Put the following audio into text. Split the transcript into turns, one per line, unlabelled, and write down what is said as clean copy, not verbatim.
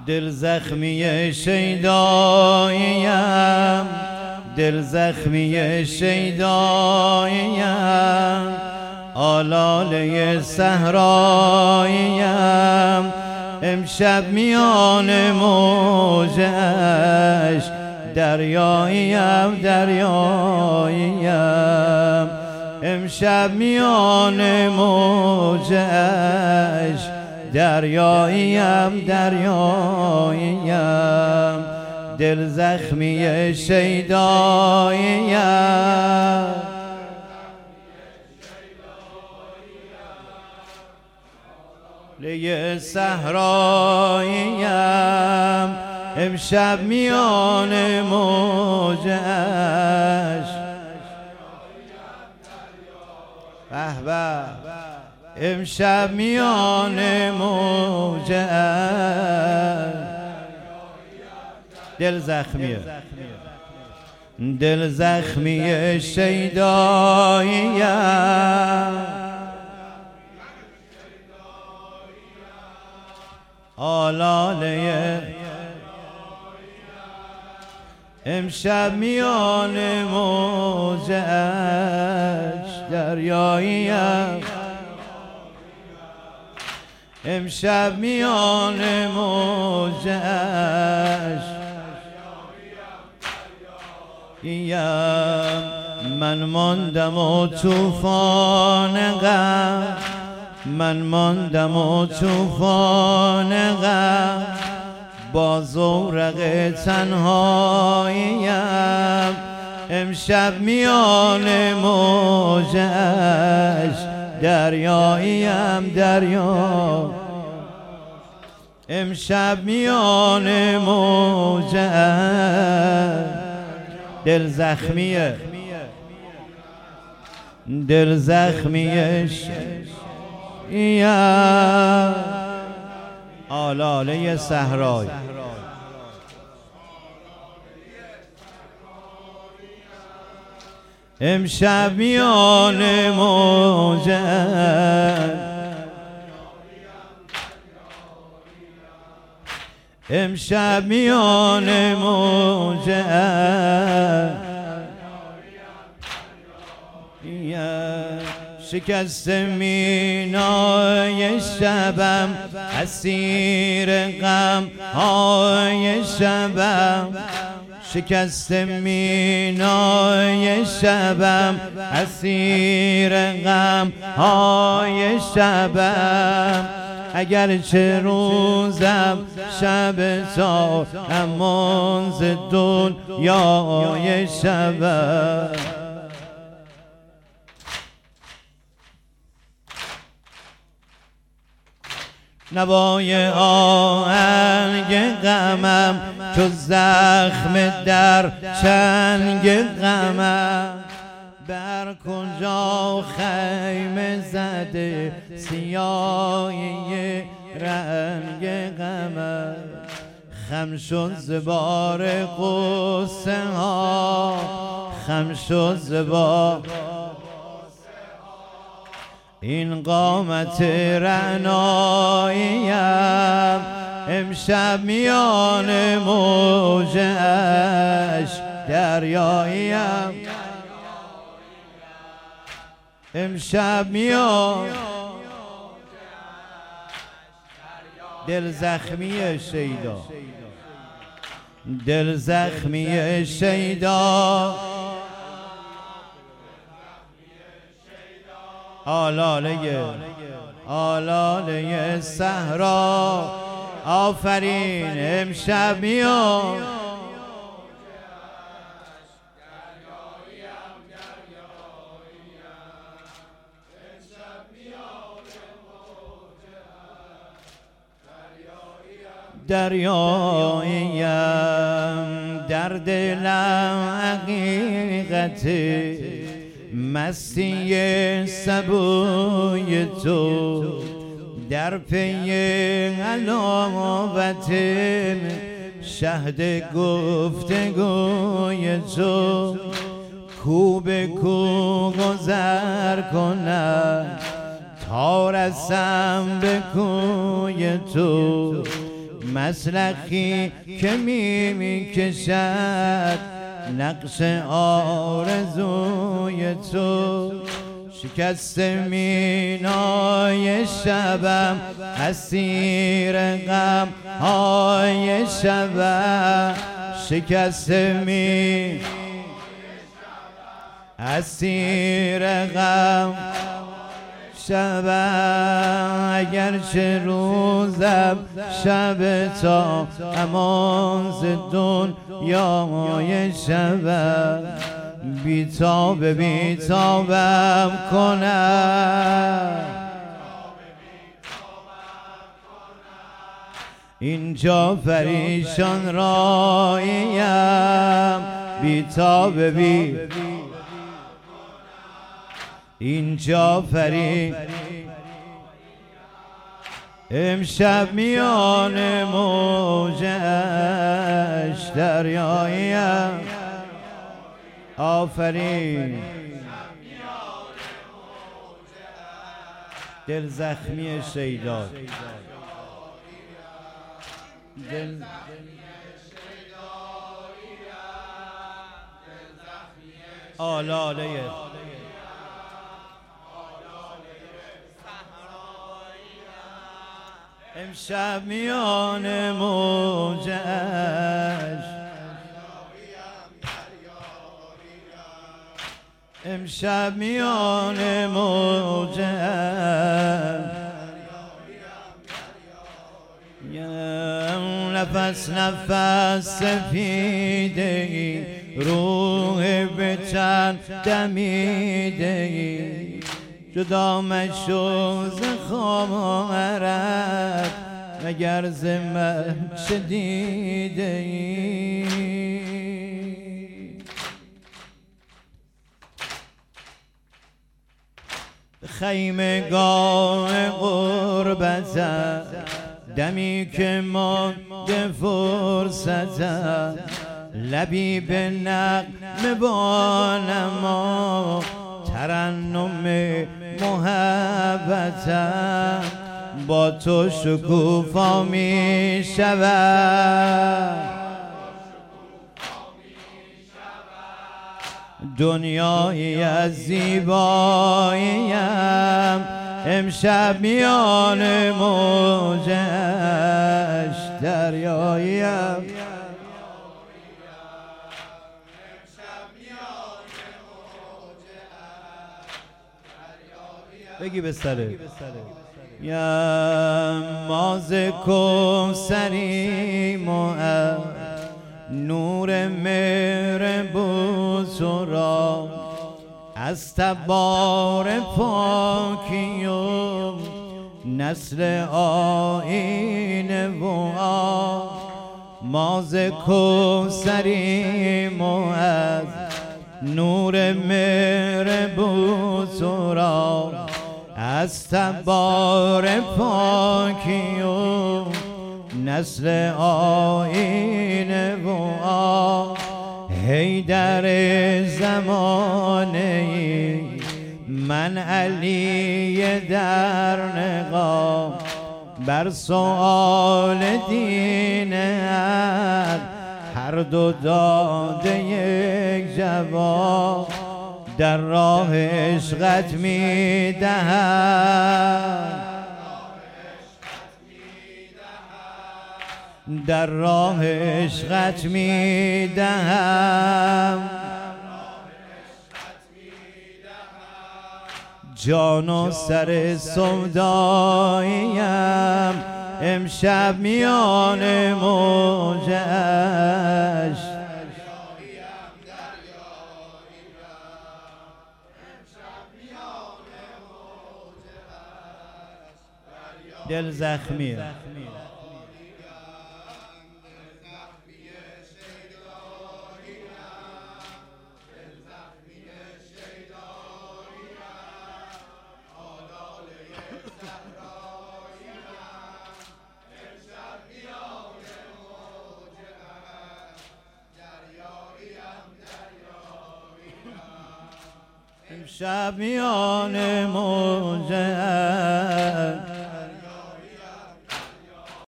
دل زخمی شیداییم، دل زخمی شیداییم، آلاله صحراییم، امشب میان موجش دریاییم، دریاییم، امشب میان موجش دریاییم، دریاییم، دل زخمی شیداییم، لی صحراییم، امشب میان موجش به به، امشب میان موجش دل زخمیه، دل زخمی شیداییم، آلاله امشب میان موجش دریاییم، امشب میان موجش من ماندم و طوفان غم، من ماندم و طوفان غم، با زورق تنهاییم، امشب میان موجش دریاییم، دریا امشب میان موجش دل زخمیه، دل زخمیش آلاله صحرای امشب میان موجش، امشب میان موجش شکست مینای شبم، اسیر غم های شبم، شکست مینای شبم، اسیر غم های شبم، اگرچه روزم شب تا امان ز دنیای شبم، نوای آهنگ غمم چو زخم در چنگ غمم، بر کجا خیمه زده سیاهی رنگ غمم، خم شد ز بار غصه ها، خم شد ز بار این قامت رعناییم، امشب میان موجش دریاییم، امشب میان دل زخمی شیدا، دل زخمی شیدا، آلاله آلاله صحرا آفرین امشب میان دریاییم، در دلم حقیقت مستی سبوی تو، در پی علامت شهد گفتگوی تو، کو به کو گذر کنم تا رسم به کوی تو، مسلخی که می کشد نقش آرزوی تو. شکست مینای شبم اسیر غم های شبم. شکست می اسیر غم شبم. اگرچه روزم شب تا امان ز دنیای شبم. بیتابم کنم اینجا پریشان رایم. اینجا امشب میان موجش دریاییم. آفرین. دل زخمی شیدا آلاله امشب میان موجش. امشب میان موجم. نفس نفس سفیده ای روح به تن دمیده ای. جدا مشو ز خمارت مگر ز من چه دیده ای. خیمگاه غربتم دمی که مانده فرصتم. لبی به نغمه بانم ترنم محبتم. با تو شکوفا می شود دنیایی از زیباییم. امشب میان موجش دریاییم. بگی به سره ماز کوثریم و نور مهر بزرگ را از تبار پاکی و نسل آیین و ماز کوثریم و از نور مهر بزرگ را از تبار پاکی و نسل آیین و حیدر زمانه من علی در نقاب. بر سؤال دین حق هر دو داده یک جواب. در راه عشقت می دهم در راه عشقت می دهم جان و سر سوداییم امشب میان موجش دل زخمیه امشب میان موجه